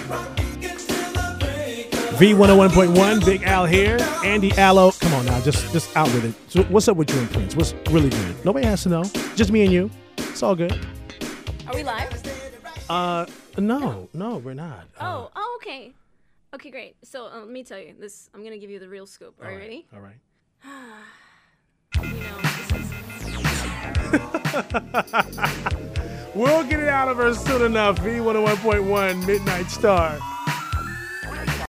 V101.1, Big Al here. Andy Allo. Come on now, just out with it. So what's up with you and Prince? What's really good? Nobody has to know. Just me and you. It's all good. Are we live? No, we're not. Oh, okay. Okay, great. So let me tell you this. I'm gonna give you the real scoop. Are you ready? All right. This is. We'll get it out of her soon enough. V101.1, Midnight Star.